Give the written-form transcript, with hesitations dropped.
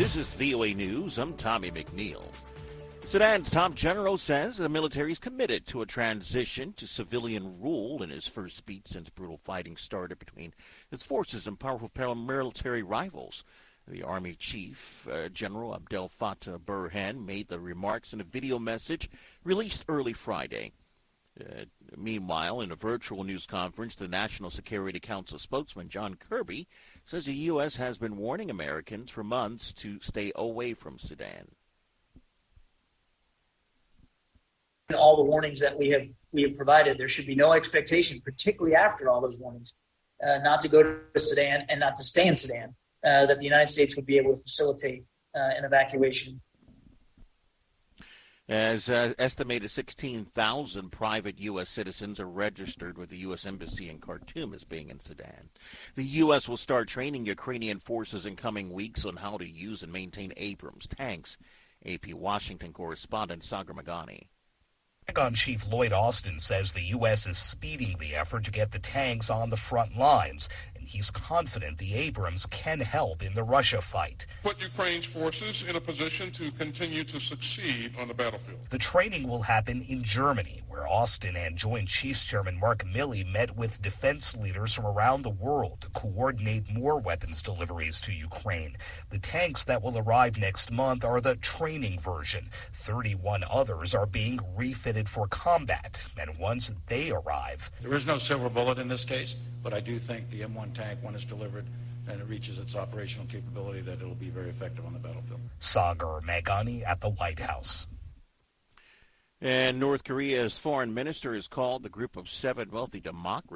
This is VOA News. I'm Tommy McNeil. Sudan's top general says the military is committed to a transition to civilian rule in his first speech since brutal fighting started between his forces and powerful paramilitary rivals. The Army Chief, General Abdel Fattah Burhan, made the remarks in a video message released early Friday. Meanwhile, in a virtual news conference, the National Security Council spokesman John Kirby says the U.S. has been warning Americans for months to stay away from Sudan. All the warnings that we have provided, there should be no expectation, particularly after all those warnings, not to go to Sudan and not to stay in Sudan, that the United States would be able to facilitate an evacuation. As estimated 16,000 private U.S. citizens are registered with the U.S. Embassy in Khartoum as being in Sudan. The U.S. will start training Ukrainian forces in coming weeks on how to use and maintain Abrams tanks. AP Washington correspondent Sagar Magani. Pentagon Chief Lloyd Austin says the U.S. is speeding the effort to get the tanks on the front lines, and he's confident the Abrams can help in the Russia fight. Put Ukraine's forces in a position to continue to succeed on the battlefield. The training will happen in Germany, where Austin and Joint Chiefs Chairman Mark Milley met with defense leaders from around the world to coordinate more weapons deliveries to Ukraine. The tanks that will arrive next month are the training version. 31 others are being refitted for combat, and once they arrive... There is no silver bullet in this case, but I do think the M1 tank, when it's delivered and it reaches its operational capability, that it'll be very effective on the battlefield. Sagar Magani at the White House. And North Korea's foreign minister has called the group of 7 wealthy democracies